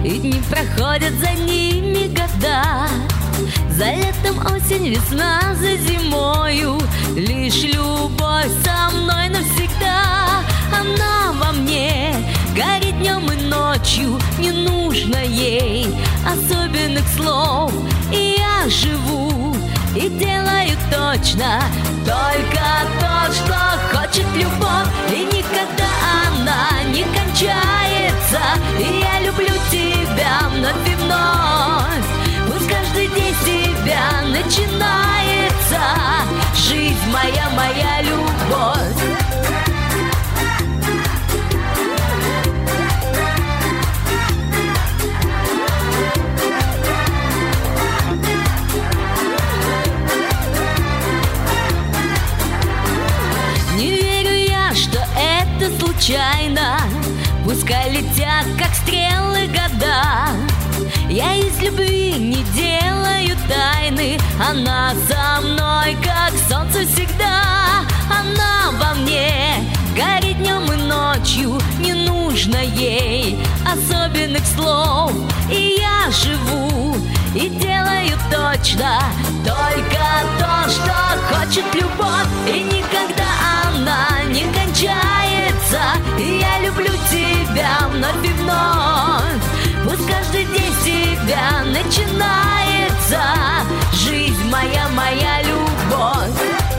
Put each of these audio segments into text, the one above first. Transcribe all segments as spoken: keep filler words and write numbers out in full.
и дни проходят, за ними года. За летом осень, весна, за зимою лишь любовь со мной навсегда. Она во мне горит днем и ночью, не нужно ей особенных слов. И я живу и делаю точно только то, что хочет любовь. И никогда она не кончается. И я люблю тебя вновь и вновь. Пусть каждый день с тебя начинается. Жизнь моя, моя любовь. Случайно, пускай летят, как стрелы, года. Я из любви не делаю тайны. Она со мной, как солнце всегда. Она во мне горит днем и ночью, не нужно ей особенных слов. И я живу и делаю точно только то, что хочет любовь. И никогда она не кончается. И я люблю тебя вновь и вновь. Пусть каждый день с тебя начинается. Жизнь моя, моя любовь.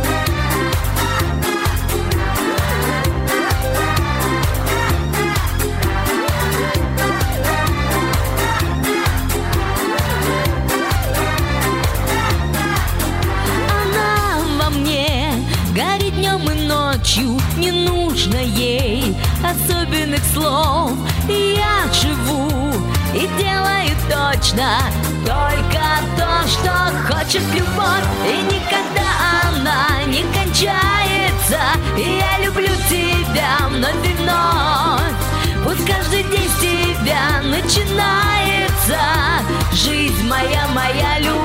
Горит днем и ночью, не нужно ей особенных слов. И я живу и делаю точно только то, что хочет любовь. И никогда она не кончается. И я люблю тебя вновь и вновь. Пусть каждый день с тебя начинается. Жизнь моя, моя любовь.